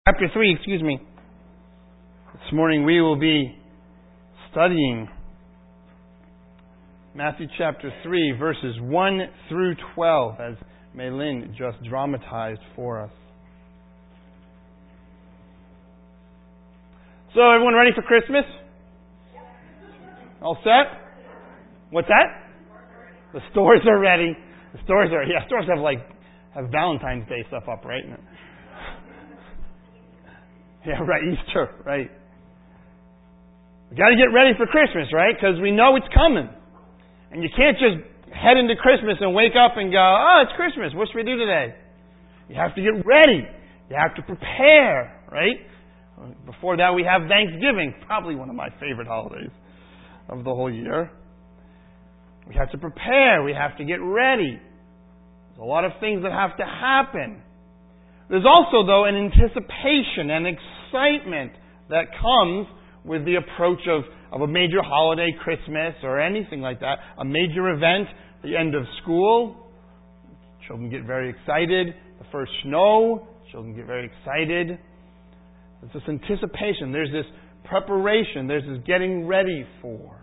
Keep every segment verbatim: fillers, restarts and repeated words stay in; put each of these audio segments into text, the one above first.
Chapter three, excuse me. This morning we will be studying Matthew chapter three, verses one through twelve, as Maylin just dramatized for us. So, everyone ready for Christmas? All set? What's that? The stores are ready. The stores are, yeah, stores have like, have Valentine's Day stuff up, right? Yeah, right, Easter, right. We got to get ready for Christmas, right? Because we know it's coming. And you can't just head into Christmas and wake up and go, oh, it's Christmas. What should we do today? You have to get ready. You have to prepare, right? Before that, we have Thanksgiving, probably one of my favorite holidays of the whole year. We have to prepare. We have to get ready. There's a lot of things that have to happen. There's also, though, an anticipation and excitement that comes with the approach of, of a major holiday, Christmas, or anything like that. A major event, the end of school. Children get very excited. The first snow, children get very excited. There's this anticipation. There's this preparation. There's this getting ready for.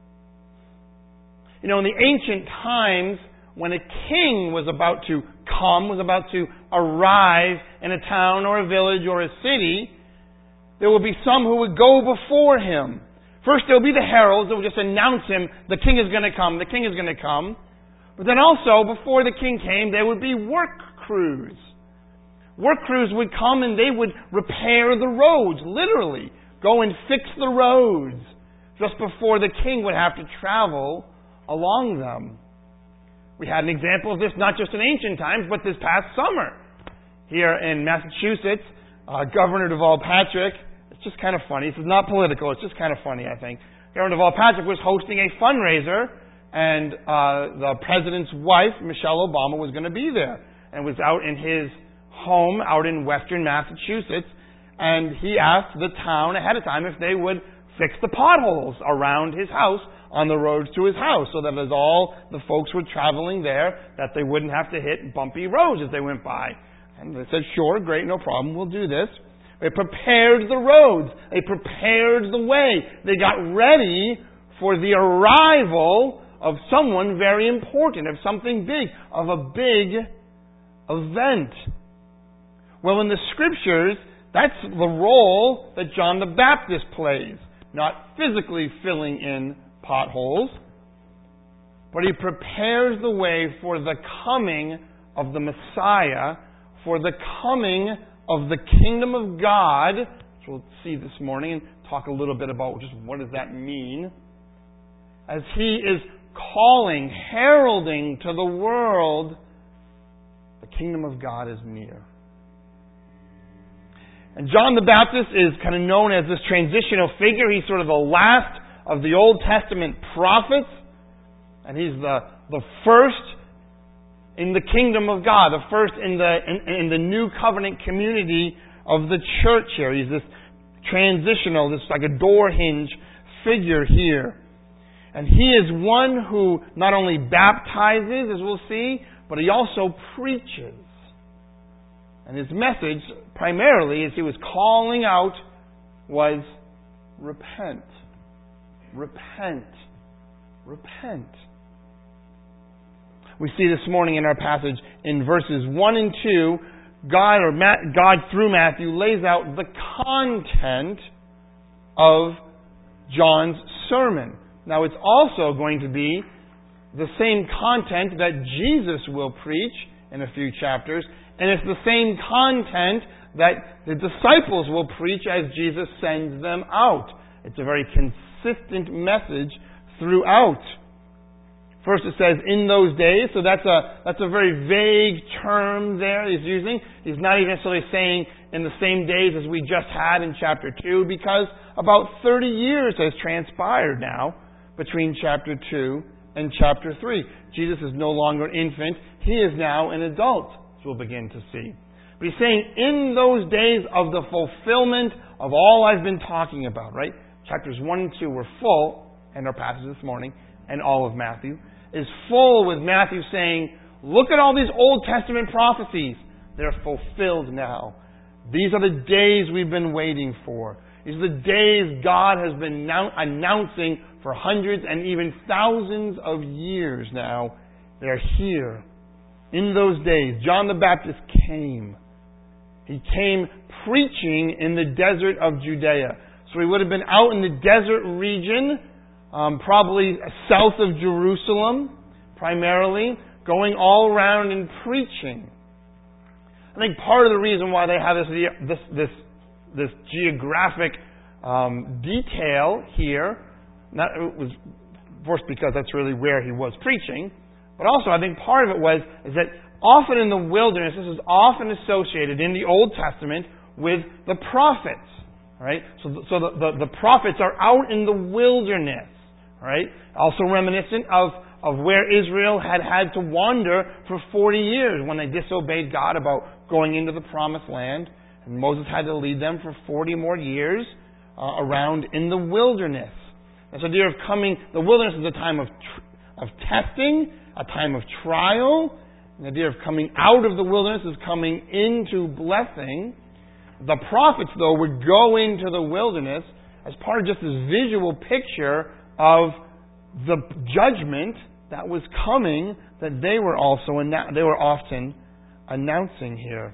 You know, in the ancient times, when a king was about to come, was about to arrive in a town or a village or a city, there will be some who would go before him. First, there will be the heralds that will just announce him, the king is going to come, the king is going to come. But then also, before the king came, there would be work crews. Work crews would come and they would repair the roads, literally. Go and fix the roads just before the king would have to travel along them. We had an example of this not just in ancient times, but this past summer. Here in Massachusetts, uh, Governor Deval Patrick, it's just kind of funny. This is not political, it's just kind of funny, I think. Governor Deval Patrick was hosting a fundraiser, and uh, the president's wife, Michelle Obama, was going to be there. And was out in his home, out in western Massachusetts, and he asked the town ahead of time if they would fix the potholes around his house on the roads to his house, so that as all the folks were traveling there, that they wouldn't have to hit bumpy roads as they went by. And they said, sure, great, no problem, we'll do this. They prepared the roads. They prepared the way. They got ready for the arrival of someone very important, of something big, of a big event. Well, in the Scriptures, that's the role that John the Baptist plays. Not physically filling in potholes, but he prepares the way for the coming of the Messiah, for the coming of the kingdom of God, which we'll see this morning and talk a little bit about just what does that mean, as he is calling, heralding to the world, the kingdom of God is near. And John the Baptist is kind of known as this transitional figure. He's sort of the last of the Old Testament prophets. And he's the, the first in the kingdom of God, the first in the, in, in the new covenant community of the church here. He's this transitional, this like a door hinge figure here. And he is one who not only baptizes, as we'll see, but he also preaches. And his message, primarily, as he was calling out, was repent. Repent. Repent. We see this morning in our passage in verses one and two, God, or God through Matthew, lays out the content of John's sermon. Now, it's also going to be the same content that Jesus will preach in a few chapters, and it's the same content that the disciples will preach as Jesus sends them out. It's a very consistent message throughout. First it says, in those days, so that's a that's a very vague term there he's using. He's not even necessarily saying in the same days as we just had in chapter two, because about thirty years has transpired now between chapter two and chapter three. Jesus is no longer an infant. He is now an adult, as we'll begin to see. But he's saying, in those days of the fulfillment of all I've been talking about, right? Chapters one and two were full, and our passage this morning, and all of Matthew, is full with Matthew saying, look at all these Old Testament prophecies. They're fulfilled now. These are the days we've been waiting for. These are the days God has been now announcing for hundreds and even thousands of years now. They're here. In those days, John the Baptist came. He came preaching in the desert of Judea. So he would have been out in the desert region, um, probably south of Jerusalem, primarily, going all around and preaching. I think part of the reason why they have this this this, this geographic um, detail here, not, it was first because that's really where he was preaching, but also I think part of it was is that often in the wilderness, this is often associated in the Old Testament with the prophets, right? So, so the, the, the prophets are out in the wilderness, right? Also reminiscent of of where Israel had had to wander for forty years when they disobeyed God about going into the promised land. And Moses had to lead them for forty more years uh, around in the wilderness. This idea of coming, the wilderness is a time of tr- of testing, a time of trial. The idea of coming out of the wilderness is coming into blessing. The prophets, though, would go into the wilderness as part of just this visual picture of the judgment that was coming, that they were also they were often announcing here.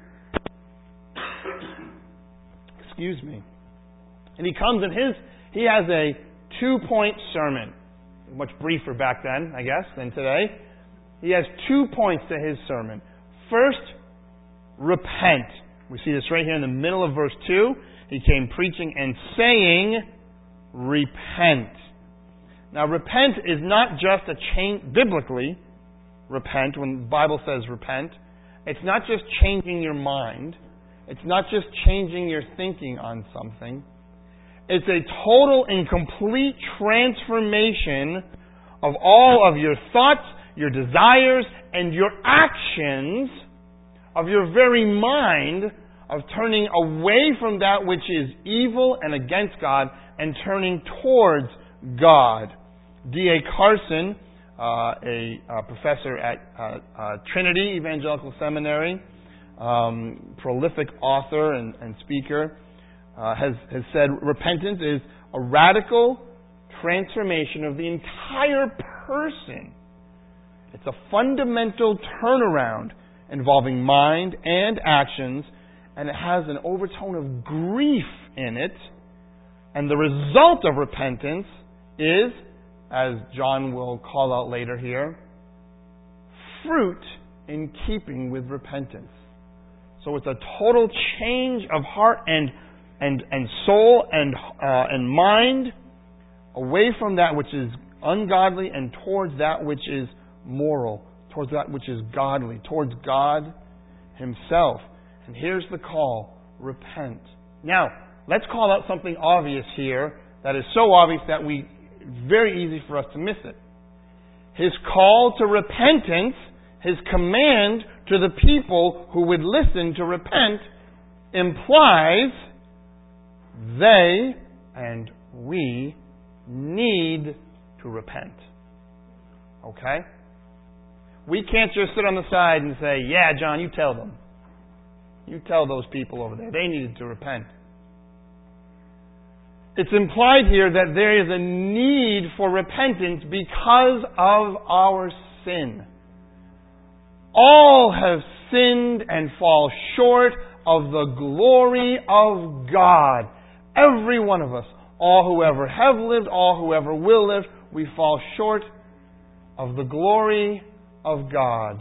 Excuse me. And he comes and his he has a two-point sermon. Much briefer back then, I guess, than today. He has two points to his sermon. First, repent. We see this right here in the middle of verse two. He came preaching and saying, repent. Now, repent is not just a change, biblically, repent, when the Bible says repent, it's not just changing your mind. It's not just changing your thinking on something. It's a total and complete transformation of all of your thoughts, your desires, and your actions, of your very mind, of turning away from that which is evil and against God and turning towards God. D A Carson, uh, a, a professor at uh, uh, Trinity Evangelical Seminary, um, prolific author and, and speaker, uh, has, has said repentance is a radical transformation of the entire person. It's a fundamental turnaround involving mind and actions, and it has an overtone of grief in it. And the result of repentance is, as John will call out later here, fruit in keeping with repentance. So it's a total change of heart and and and soul and uh, and mind away from that which is ungodly and towards that which is moral, towards that which is godly, towards God Himself. And here's the call: repent. Now, let's call out something obvious here that is so obvious that we it's very easy for us to miss it. His call to repentance, His command to the people who would listen to repent, implies they and we need to repent. Okay? We can't just sit on the side and say, yeah, John, you tell them. You tell those people over there. They needed to repent. It's implied here that there is a need for repentance because of our sin. All have sinned and fall short of the glory of God. Every one of us, all who ever have lived, all who ever will live, we fall short of the glory of God.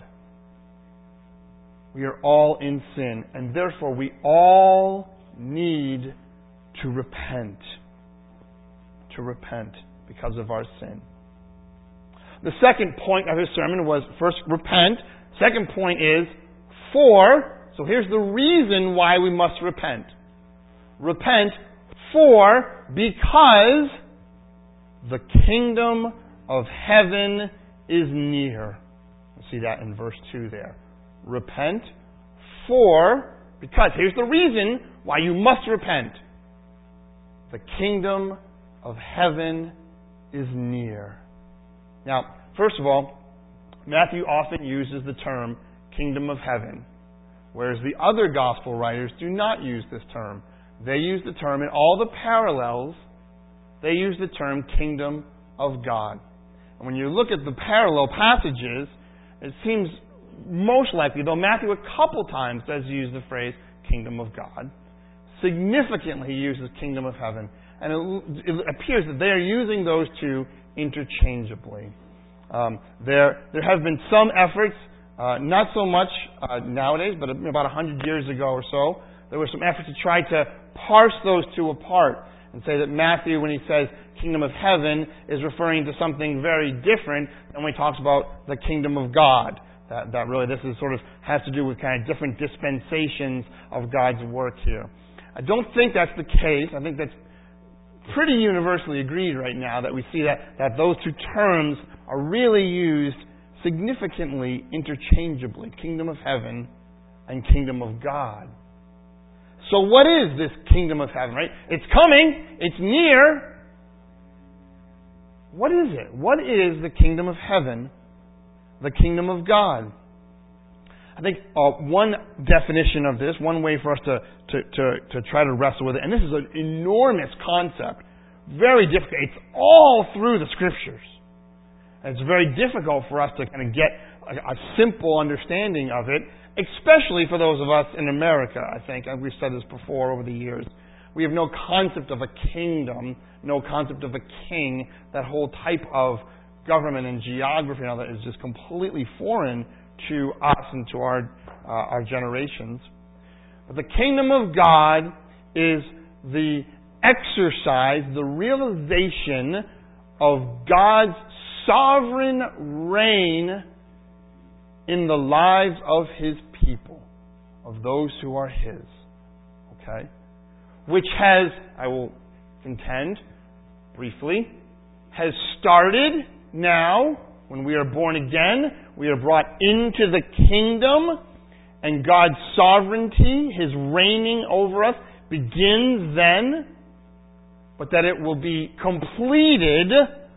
We are all in sin, and therefore we all need to repent. To repent because of our sin. The second point of his sermon was, first, repent. Second point is, for, so here's the reason why we must repent. Repent for, because the kingdom of heaven is near. You see that in verse two there. Repent for, because, here's the reason why you must repent. The kingdom of heaven is near. Now, first of all, Matthew often uses the term kingdom of heaven whereas the other gospel writers do not use this term. They use the term, in all the parallels, they use the term kingdom of God. And when you look at the parallel passages, it seems most likely, though Matthew a couple times does use the phrase kingdom of God, significantly he uses kingdom of heaven. And it, it appears that they are using those two interchangeably. Um, there, there have been some efforts, uh, not so much uh, nowadays, but about a hundred years ago or so, there were some efforts to try to parse those two apart and say that Matthew, when he says kingdom of heaven, is referring to something very different than when he talks about the kingdom of God. That, that really, this is sort of has to do with kind of different dispensations of God's work here. I don't think that's the case. I think that's pretty universally agreed right now, that we see that, that those two terms are really used significantly interchangeably. Kingdom of heaven and kingdom of God. So what is this kingdom of heaven, right? It's coming. It's near. What is it? What is the kingdom of heaven? The kingdom of God. I think uh, one definition of this, one way for us to, to, to, to try to wrestle with it, and this is an enormous concept, very difficult. It's all through the Scriptures. And it's very difficult for us to kind of get a, a simple understanding of it, especially for those of us in America, I think. And we've said this before over the years. We have no concept of a kingdom, no concept of a king. That whole type of government and geography and all that is just completely foreign to us and to our uh, our generations. But the kingdom of God is the exercise, the realization of God's sovereign reign in the lives of His people, of those who are His. Okay? Which has, I will contend briefly, has started now. When we are born again, we are brought into the kingdom, and God's sovereignty, His reigning over us, begins then, but that it will be completed,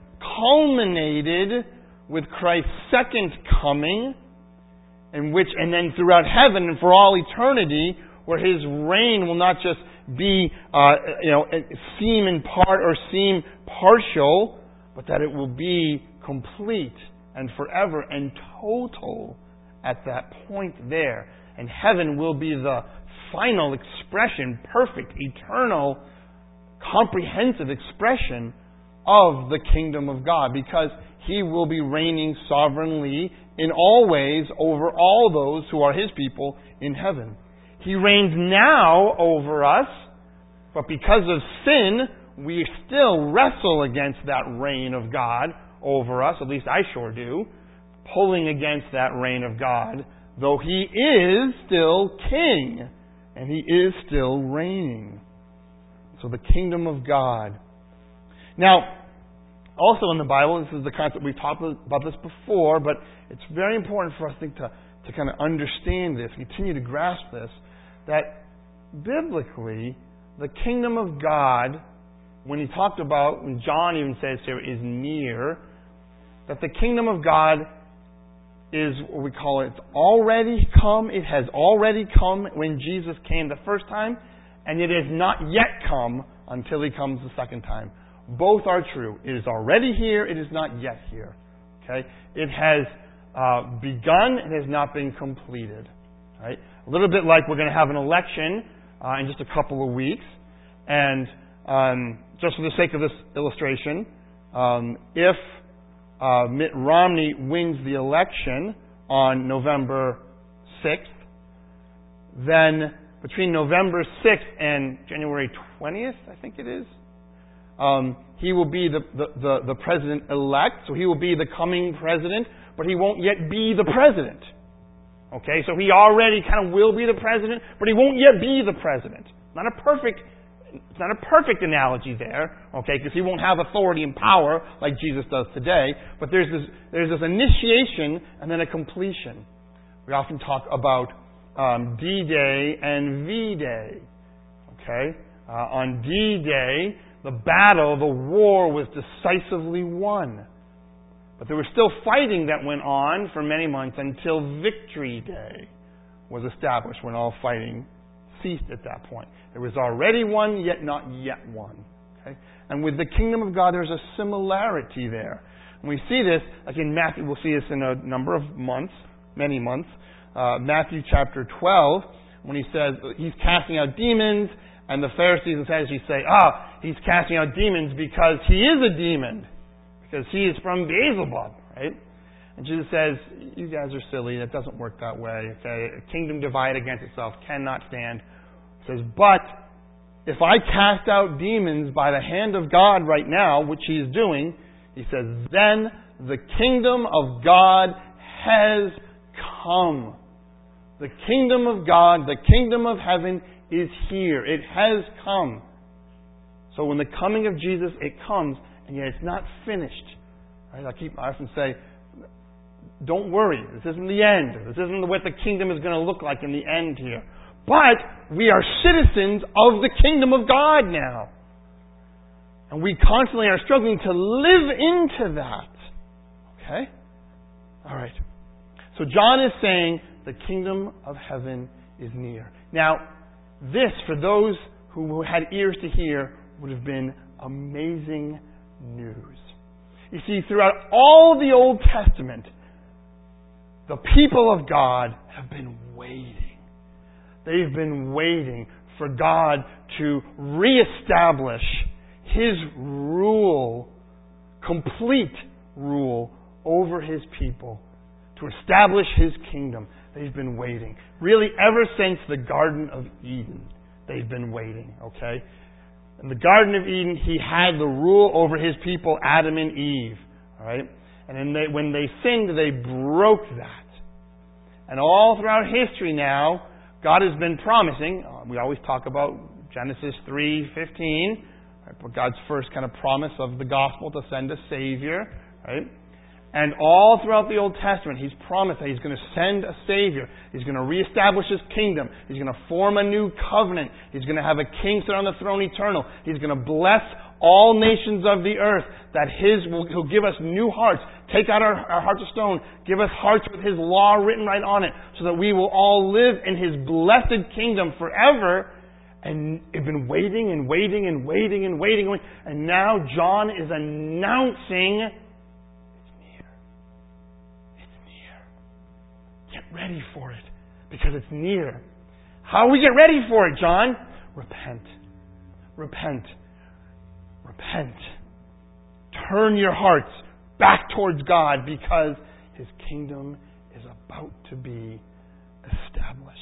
culminated with Christ's second coming, in which, and then throughout heaven and for all eternity, where His reign will not just be, uh, you know, seem in part or seem partial, but that it will be complete and forever and total at that point there. And heaven will be the final expression, perfect, eternal, comprehensive expression of the kingdom of God, because He will be reigning sovereignly in all ways over all those who are His people in heaven. He reigns now over us, but because of sin, we still wrestle against that reign of God over us, at least I sure do, pulling against that reign of God, though He is still King, and He is still reigning. So the kingdom of God. Now, also in the Bible, this is the concept, we've talked about this before, but it's very important for us, I think, to, to kind of understand this, continue to grasp this, that biblically, the kingdom of God, when he talked about, when John even says here, is near, that the kingdom of God is what we call it, it's already come, it has already come when Jesus came the first time, and it has not yet come until He comes the second time. Both are true. It is already here, it is not yet here. Okay? It has uh, begun, it has not been completed. Right? A little bit like we're going to have an election uh, in just a couple of weeks, and um, just for the sake of this illustration, um, if uh, Mitt Romney wins the election on November sixth, then between November sixth and January twentieth, I think it is, um, he will be the, the, the, the president-elect, so he will be the coming president, but he won't yet be the president. Okay, so he already kind of will be the president, but he won't yet be the president. Not a perfect It's not a perfect analogy there, okay, because he won't have authority and power like Jesus does today. But there's this, there's this initiation and then a completion. We often talk about um, D-Day and V-Day. Okay, uh, on D-Day, the battle, the war was decisively won. But there was still fighting that went on for many months until Victory Day, was established when all fighting ceased at that point. There was already one, yet not yet one. Okay? And with the kingdom of God, there's a similarity there. And we see this, like in Matthew, we'll see this in a number of months, many months. Uh, Matthew chapter twelve, when he says he's casting out demons, and the Pharisees and Sadducees say, ah, he's casting out demons because he is a demon, because he is from Beelzebub, right? And Jesus says, you guys are silly, that doesn't work that way. Okay? A kingdom divided against itself cannot stand. He says, but if I cast out demons by the hand of God right now, which he is doing, he says, then the kingdom of God has come. The kingdom of God, the kingdom of heaven is here. It has come. So when the coming of Jesus, it comes, and yet it's not finished. Right? I keep, I often say, don't worry. This isn't the end. This isn't what the kingdom is going to look like in the end here. But we are citizens of the kingdom of God now. And we constantly are struggling to live into that. Okay? All right. So John is saying the kingdom of heaven is near. Now, this, for those who had ears to hear, would have been amazing news. You see, throughout all the Old Testament, the people of God have been waiting. They've been waiting for God to reestablish His rule, complete rule over His people, to establish His kingdom. They've been waiting. Really, ever since the Garden of Eden, they've been waiting, okay? In the Garden of Eden, He had the rule over His people, Adam and Eve, all right? And then they, when they sinned, they broke that. And all throughout history now, God has been promising, uh, we always talk about Genesis three fifteen, right, God's first kind of promise of the gospel to send a Savior, right? And all throughout the Old Testament, He's promised that He's going to send a Savior. He's going to reestablish His kingdom. He's going to form a new covenant. He's going to have a king sit on the throne eternal. He's going to bless all nations of the earth. That His will, He'll give us new hearts. Take out our, our hearts of stone. Give us hearts with His law written right on it, so that we will all live in His blessed kingdom forever. And they've been waiting and waiting and waiting and waiting. And now John is announcing, get ready for it, because it's near. How do we get ready for it, John? Repent. Repent. Repent. Turn your hearts back towards God, because His kingdom is about to be established.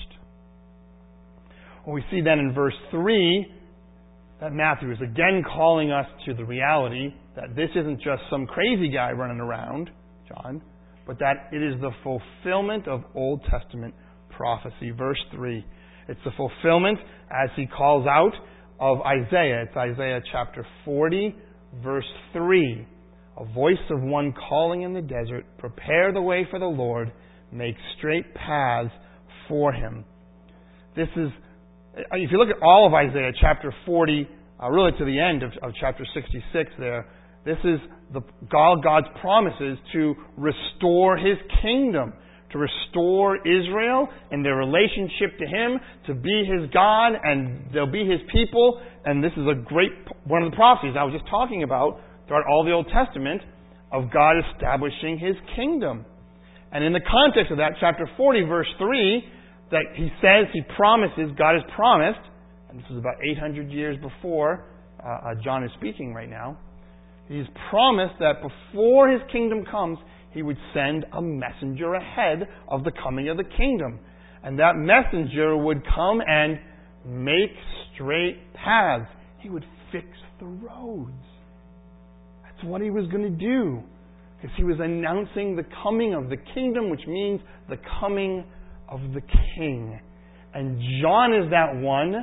Well, we see then in verse three that Matthew is again calling us to the reality that this isn't just some crazy guy running around, John, but that it is the fulfillment of Old Testament prophecy. Verse three. It's the fulfillment, as he calls out, of Isaiah. It's Isaiah chapter forty, verse three. A voice of one calling in the desert, prepare the way for the Lord, make straight paths for Him. This is, if you look at all of Isaiah chapter forty, uh, really to the end of, of chapter sixty-six there, this is the God, God's promises to restore His kingdom, to restore Israel and their relationship to Him, to be His God, and they'll be His people. And this is a great, one of the prophecies I was just talking about throughout all the Old Testament, of God establishing His kingdom. And in the context of that, chapter forty, verse three, that He says, He promises, God has promised, and this is about eight hundred years before uh, uh, John is speaking right now, He's promised that before His kingdom comes, He would send a messenger ahead of the coming of the kingdom. And that messenger would come and make straight paths. He would fix the roads. That's what He was going to do. Because He was announcing the coming of the kingdom, which means the coming of the King. And John is that one.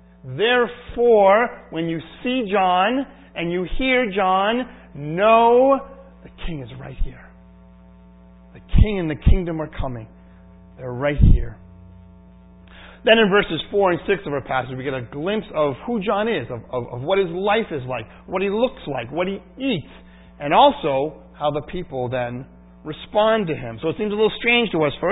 Therefore, when you see John and you hear John, know the King is right here. The King and the kingdom are coming. They're right here. Then in verses four and six of our passage, we get a glimpse of who John is, of, of, of what his life is like, what he looks like, what he eats, and also how the people then respond to him. So it seems a little strange to us first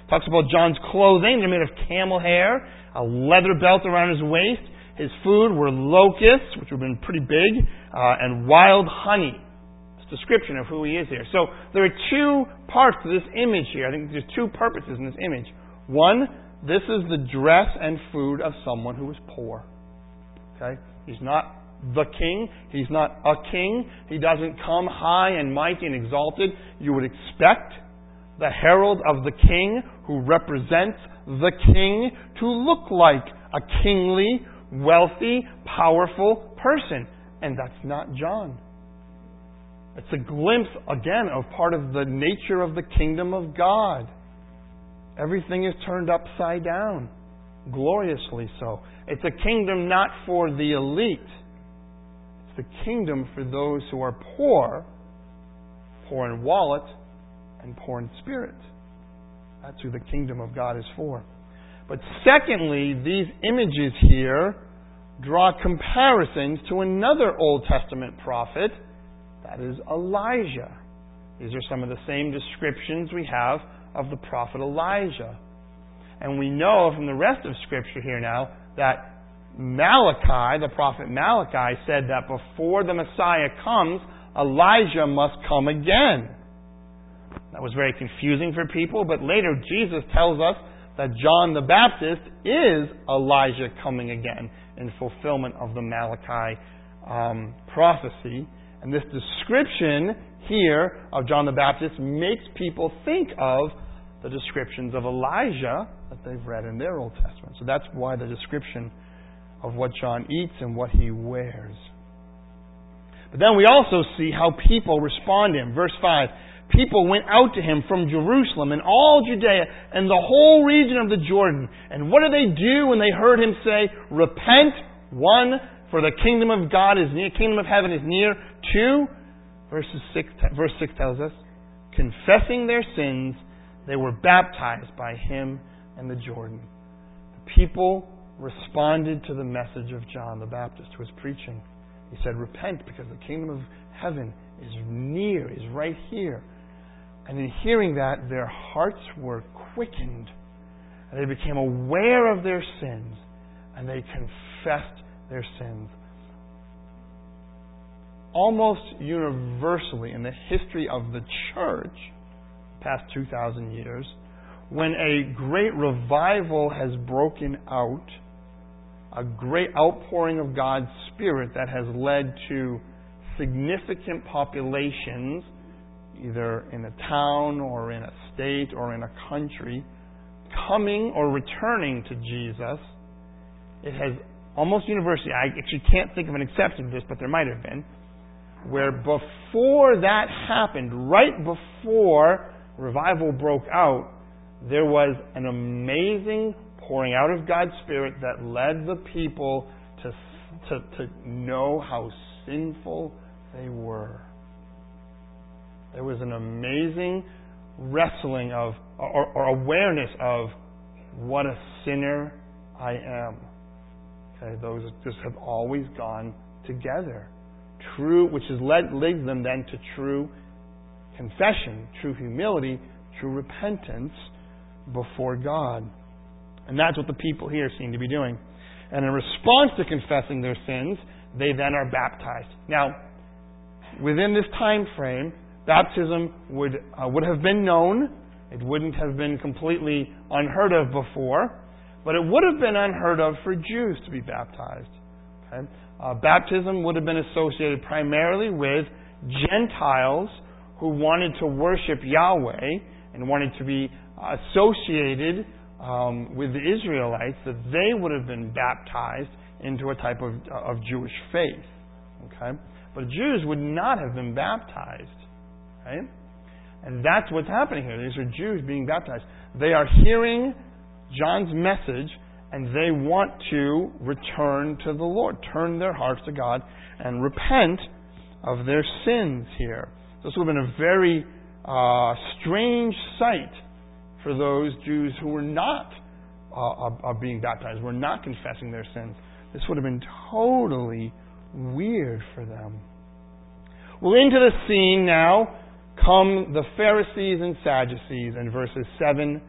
Talks about John's clothing. They're made of camel hair, a leather belt around his waist. His food were locusts, which would have been pretty big, uh, and wild honey. It's a description of who he is here. So there are two parts to this image here. I think there's two purposes in this image. One, this is the dress and food of someone who is poor. Okay? He's not the king. He's not a king. He doesn't come high and mighty and exalted. You would expect the herald of the king who represents the king to look like a kingly, wealthy, powerful person. And that's not John. It's a glimpse, again, of part of the nature of the kingdom of God. Everything is turned upside down, gloriously so. It's a kingdom not for the elite. It's the kingdom for those who are poor, poor in wallet, and poor in spirit. That's who the kingdom of God is for. But secondly, these images here draw comparisons to another Old Testament prophet, that is Elijah. These are some of the same descriptions we have of the prophet Elijah. And we know from the rest of Scripture here now that Malachi, the prophet Malachi, said that before the Messiah comes, Elijah must come again. That was very confusing for people, but later Jesus tells us that John the Baptist is Elijah coming again in fulfillment of the Malachi um, prophecy. And this description here of John the Baptist makes people think of the descriptions of Elijah that they've read in their Old Testament. So that's why the description of what John eats and what he wears. But then we also see how people respond to him. Verse five, people went out to him from Jerusalem and all Judea and the whole region of the Jordan. And what did they do when they heard him say, repent, one, for the kingdom of God is near, kingdom of heaven is near. Two, verses six, verse six tells us, confessing their sins, they were baptized by him in the Jordan. The people responded to the message of John the Baptist who was preaching. He said, repent because the kingdom of heaven is near, is right here. And in hearing that, their hearts were quickened. And they became aware of their sins. And they confessed their sins. Almost universally in the history of the church, past two thousand years, when a great revival has broken out, a great outpouring of God's Spirit that has led to significant populations, either in a town or in a state or in a country, coming or returning to Jesus, it has almost universally, I actually can't think of an exception to this, but there might have been, where before that happened, right before revival broke out, there was an amazing pouring out of God's Spirit that led the people to, to, to know how sinful they were. There was an amazing wrestling of, or, or awareness of, what a sinner I am. Okay, those just have always gone together. True, which has led leads them then to true confession, true humility, true repentance before God. And that's what the people here seem to be doing. And in response to confessing their sins, they then are baptized. Now, within this time frame, baptism would uh, would have been known. It wouldn't have been completely unheard of before, but it would have been unheard of for Jews to be baptized. Okay? Uh, baptism would have been associated primarily with Gentiles who wanted to worship Yahweh and wanted to be associated um, with the Israelites, that they would have been baptized into a type of, of Jewish faith. Okay? But Jews would not have been baptized. Right? And that's what's happening here. These are Jews being baptized. They are hearing John's message and they want to return to the Lord, turn their hearts to God and repent of their sins here. This would have been a very uh, strange sight for those Jews who were not uh, uh, being baptized, were not confessing their sins. This would have been totally weird for them. Well, into the scene now come the Pharisees and Sadducees in verses seven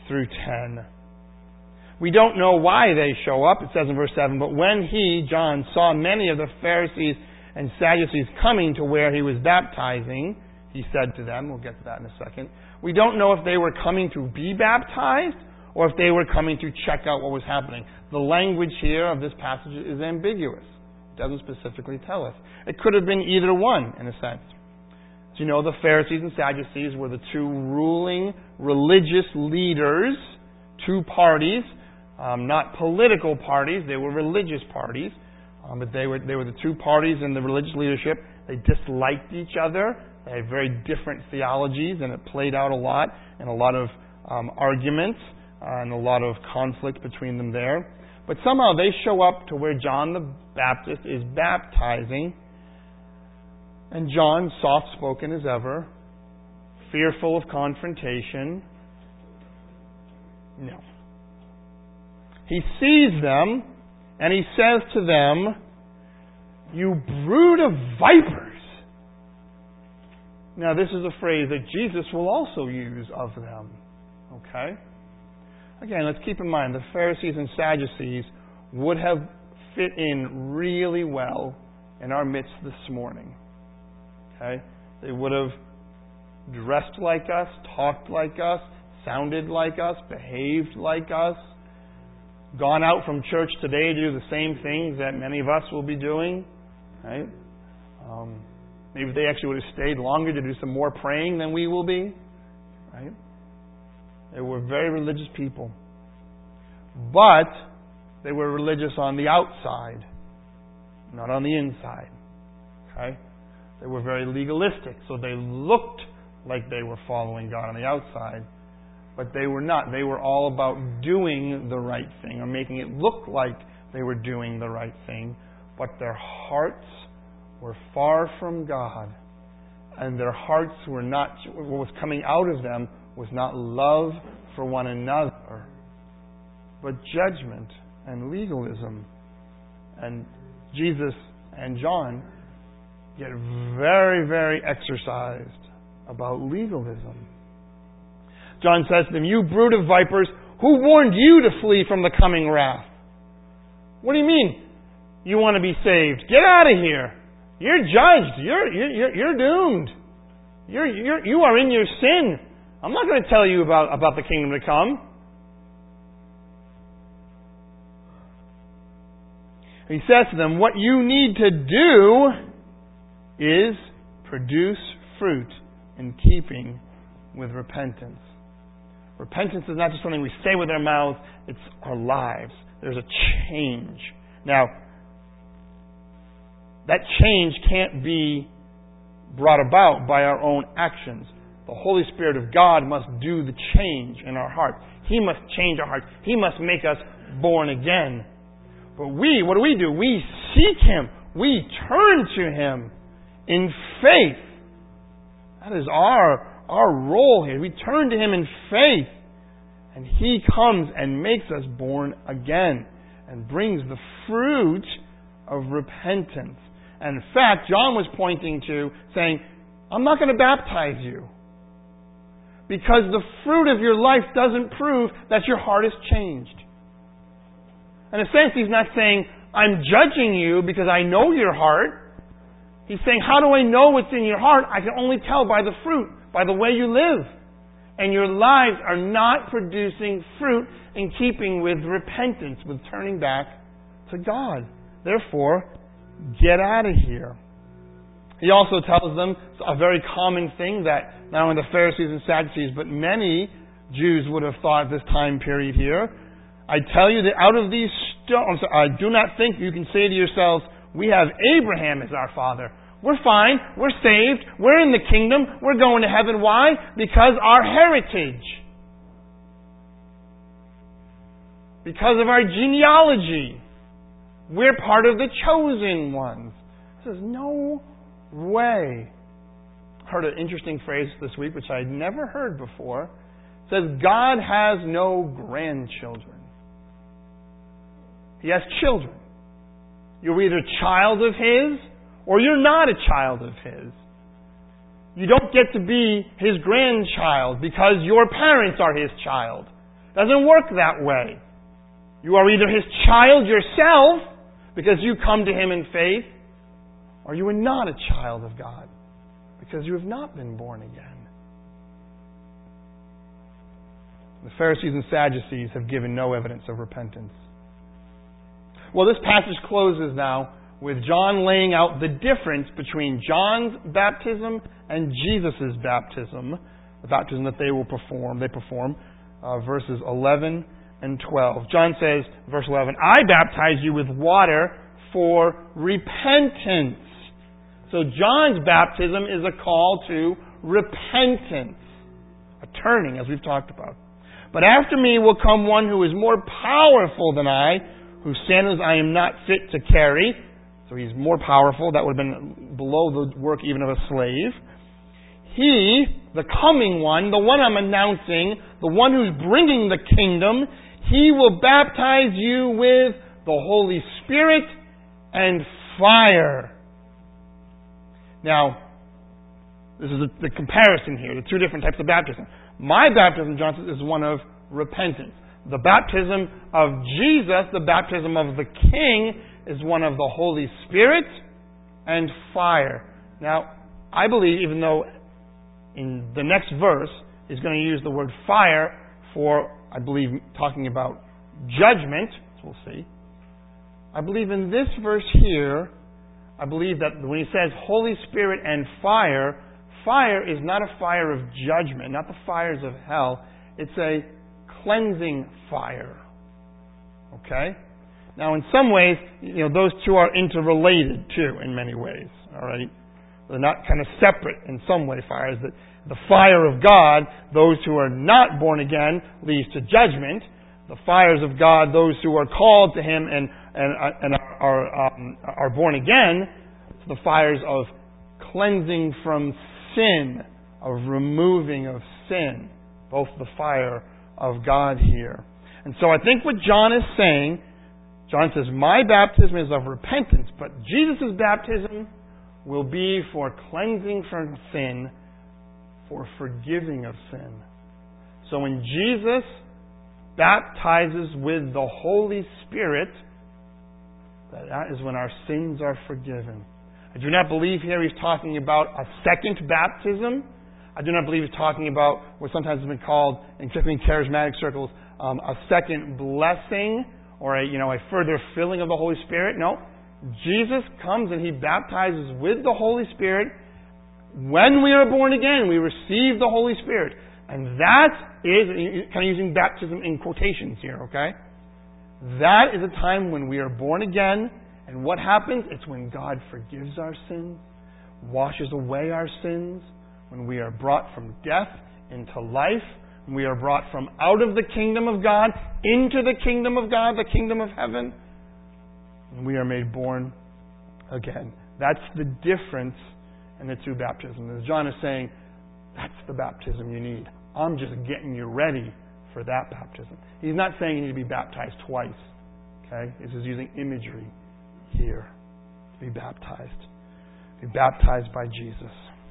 through ten. We don't know why they show up. It says in verse seven, but when he, John, saw many of the Pharisees and Sadducees coming to where he was baptizing, he said to them, we'll get to that in a second, we don't know if they were coming to be baptized or if they were coming to check out what was happening. The language here of this passage is ambiguous. It doesn't specifically tell us. It could have been either one, in a sense. As you know, the Pharisees and Sadducees were the two ruling religious leaders, two parties, um, not political parties, they were religious parties, um, but they were, they were the two parties in the religious leadership. They disliked each other. They had very different theologies, and it played out a lot, and a lot of um, arguments, uh, and a lot of conflict between them there. But somehow they show up to where John the Baptist is baptizing, and John, soft-spoken as ever, fearful of confrontation, no. He sees them, and he says to them, "You brood of vipers." Now, this is a phrase that Jesus will also use of them. Okay? Again, let's keep in mind, the Pharisees and Sadducees would have fit in really well in our midst this morning. Okay? They would have dressed like us, talked like us, sounded like us, behaved like us, gone out from church today to do the same things that many of us will be doing. Right? Um, maybe they actually would have stayed longer to do some more praying than we will be. Right? They were very religious people. But they were religious on the outside, not on the inside. Okay? They were very legalistic, so they looked like they were following God on the outside, but they were not. They were all about doing the right thing, or making it look like they were doing the right thing, but their hearts were far from God, and their hearts were not, what was coming out of them was not love for one another, but judgment and legalism. And Jesus and John get very, very exercised about legalism. John says to them, "You brood of vipers, who warned you to flee from the coming wrath?" What do you mean? You want to be saved? Get out of here. You're judged. You're you're you're doomed. You're you're you are in your sin. I'm not going to tell you about, about the kingdom to come. He says to them, what you need to do is produce fruit in keeping with repentance. Repentance is not just something we say with our mouths, it's our lives. There's a change. Now, that change can't be brought about by our own actions. The Holy Spirit of God must do the change in our hearts. He must change our hearts. He must make us born again. But we, what do we do? We seek Him. We turn to Him in faith. That is our, our role here. We turn to Him in faith. And He comes and makes us born again and brings the fruit of repentance. And in fact, John was pointing to, saying, I'm not going to baptize you, because the fruit of your life doesn't prove that your heart is changed. In a sense, He's not saying, I'm judging you because I know your heart. He's saying, how do I know what's in your heart? I can only tell by the fruit, by the way you live. And your lives are not producing fruit in keeping with repentance, with turning back to God. Therefore, get out of here. He also tells them a very common thing that not only the Pharisees and Sadducees, but many Jews would have thought at this time period here. I tell you that out of these stones, I do not think you can say to yourselves, we have Abraham as our father. We're fine. We're saved. We're in the kingdom. We're going to heaven. Why? Because our heritage. Because of our genealogy. We're part of the chosen ones. He says, no way. I heard an interesting phrase this week, which I had never heard before. It says, God has no grandchildren. He has children. You're either a child of His or you're not a child of His. You don't get to be His grandchild because your parents are His child. Doesn't work that way. You are either His child yourself, because you come to Him in faith, or you are not a child of God, because you have not been born again. The Pharisees and Sadducees have given no evidence of repentance. Well, this passage closes now with John laying out the difference between John's baptism and Jesus' baptism, the baptism that they will perform, they perform, uh, verses eleven and twelve. John says, verse eleven, I baptize you with water for repentance. So John's baptism is a call to repentance, a turning, as we've talked about. But after me will come one who is more powerful than I, whose sandals I am not fit to carry. So he's more powerful. That would have been below the work even of a slave. He, the coming one, the one I'm announcing, the one who's bringing the kingdom, He will baptize you with the Holy Spirit and fire. Now, this is the comparison here, the two different types of baptism. My baptism, John says, is one of repentance. The baptism of Jesus, the baptism of the King, is one of the Holy Spirit and fire. Now, I believe, even though in the next verse is going to use the word fire for, I believe, talking about judgment, as we'll see. I believe in this verse here, I believe that when he says Holy Spirit and fire, fire is not a fire of judgment, not the fires of hell. It's a cleansing fire. Okay? Now, in some ways, you know, those two are interrelated too, in many ways. All right? They're not kind of separate in some way, fires. That the fire of God, those who are not born again, leads to judgment. The fires of God, those who are called to Him and and, and are um, are born again, the fires of cleansing from sin, of removing of sin. Both the fire of God here. And so I think what John is saying, John says, my baptism is of repentance, but Jesus' baptism will be for cleansing from sin, for forgiving of sin. So when Jesus baptizes with the Holy Spirit, that is when our sins are forgiven. I do not believe here he's talking about a second baptism. I do not believe he's talking about what sometimes has been called, in particularly in charismatic circles, um, a second blessing or a, you know, a further filling of the Holy Spirit. No. Jesus comes and He baptizes with the Holy Spirit. When we are born again, we receive the Holy Spirit. And that is, kind of using baptism in quotations here, okay? That is a time when we are born again. And what happens? It's when God forgives our sins, washes away our sins, when we are brought from death into life, when we are brought from out of the kingdom of God into the kingdom of God, the kingdom of heaven, and we are made born again. That's the difference in the two baptisms. As John is saying, that's the baptism you need. I'm just getting you ready for that baptism. He's not saying you need to be baptized twice. Okay? This is using imagery here. To be baptized. Be baptized by Jesus.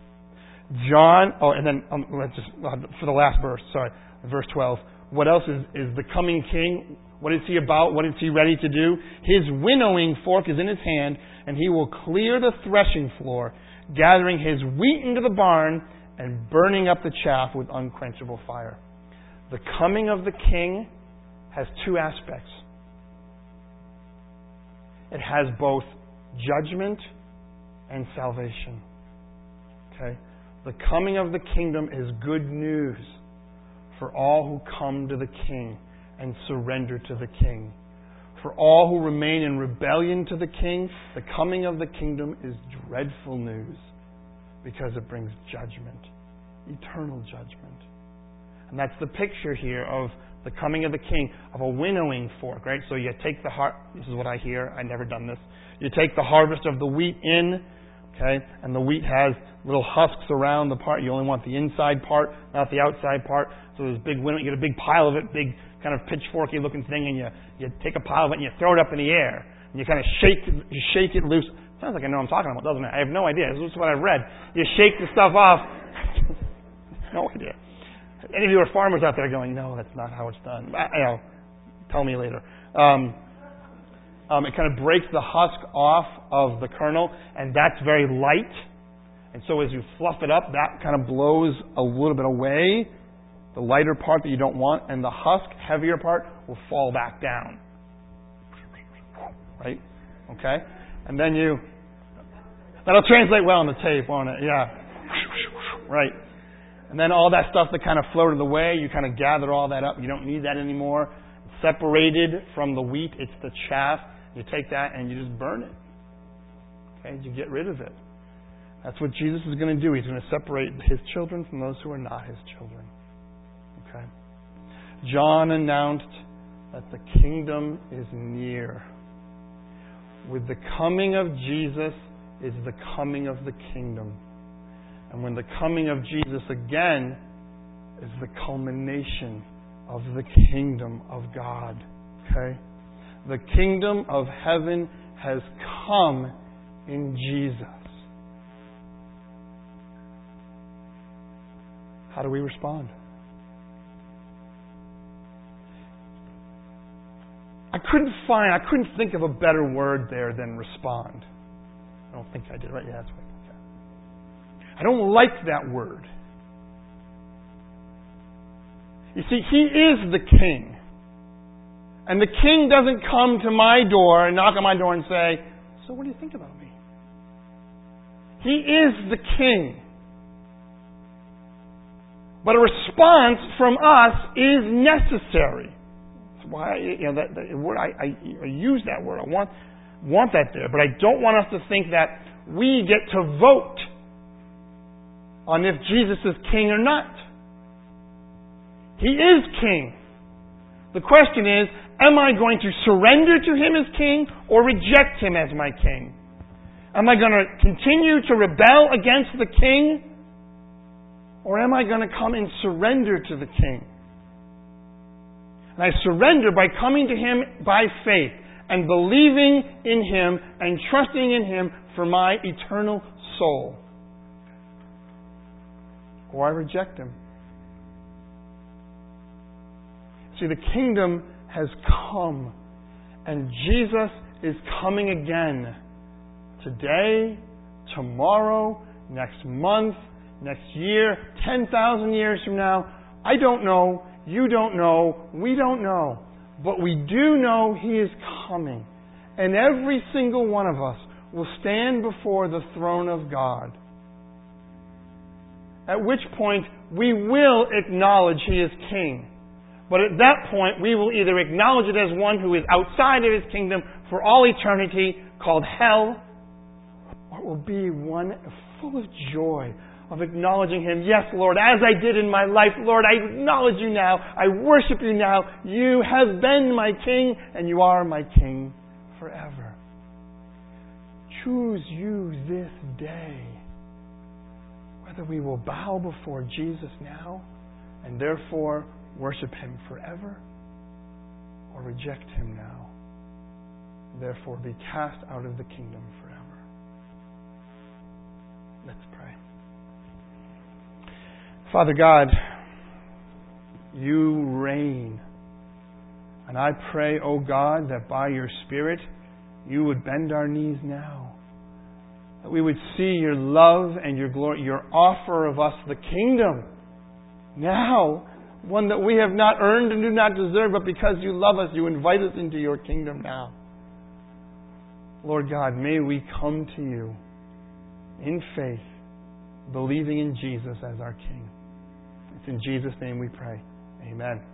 John, oh, and then um, let's just, uh, for the last verse, sorry, verse twelve. What else is, is the coming king? What is he about? What is he ready to do? His winnowing fork is in his hand, and he will clear the threshing floor, gathering his wheat into the barn and burning up the chaff with unquenchable fire. The coming of the king has two aspects. It has both judgment and salvation. Okay? The coming of the kingdom is good news for all who come to the King and surrender to the King. For all who remain in rebellion to the King, the coming of the kingdom is dreadful news because it brings judgment, eternal judgment. And that's the picture here of the coming of the King, of a winnowing fork, right? So you take the har- this is what I hear, I've never done this. You take the harvest of the wheat in, okay, and the wheat has little husks around the part. You only want the inside part, not the outside part. So there's big winnow, you get a big pile of it, big kind of pitchforky looking thing, and you, you take a pile of it and you throw it up in the air. And you kind of shake it, you shake it loose. Sounds like I know what I'm talking about, doesn't it? I have no idea. This is what I've read. You shake the stuff off. No idea. Any of you are farmers out there going, no, that's not how it's done. I, you know, tell me later. Um, um, it kind of breaks the husk off of the kernel, and that's very light. And so as you fluff it up, that kind of blows a little bit away, the lighter part that you don't want, and the husk, heavier part, will fall back down. Right? Okay? And then you... That'll translate well on the tape, won't it? Yeah. Right. And then all that stuff that kind of floated away, you kind of gather all that up. You don't need that anymore. It's separated from the wheat. It's the chaff. You take that and you just burn it. Okay? You get rid of it. That's what Jesus is going to do. He's going to separate His children from those who are not His children. Okay? John announced that the kingdom is near. With the coming of Jesus is the coming of the kingdom. And when the coming of Jesus again is the culmination of the kingdom of God. Okay? The kingdom of heaven has come in Jesus. How do we respond? I couldn't find, I couldn't think of a better word there than respond. I don't think I did, right? Yeah, that's right. I don't like that word. You see, He is the King. And the King doesn't come to my door and knock on my door and say, so what do you think about me? He is the King. But a response from us is necessary. That's why you know that, that word I, I, I use that word. I want want that there, but I don't want us to think that we get to vote on if Jesus is king or not. He is king. The question is, am I going to surrender to Him as king or reject Him as my king? Am I going to continue to rebel against the king? Or am I going to come and surrender to the king? And I surrender by coming to Him by faith and believing in Him and trusting in Him for my eternal soul. Or I reject Him. See, the kingdom has come, and Jesus is coming again. Today, tomorrow, next month, next year, ten thousand years from now. I don't know. You don't know. We don't know. But we do know He is coming. And every single one of us will stand before the throne of God. At which point, we will acknowledge He is King. But at that point, we will either acknowledge it as one who is outside of His kingdom for all eternity, called hell, or it will be one full of joy of acknowledging Him. Yes, Lord, as I did in my life, Lord, I acknowledge You now. I worship You now. You have been my King, and You are my King forever. Choose you this day whether we will bow before Jesus now and therefore worship Him forever, or reject Him now, therefore be cast out of the kingdom forever. Let's pray. Father God, You reign. And I pray, O God, that by Your Spirit You would bend our knees now. That we would see Your love and Your glory, Your offer of us the kingdom now. One that we have not earned and do not deserve, but because You love us, You invite us into Your kingdom now. Lord God, may we come to You in faith, believing in Jesus as our King. It's in Jesus' name we pray. Amen.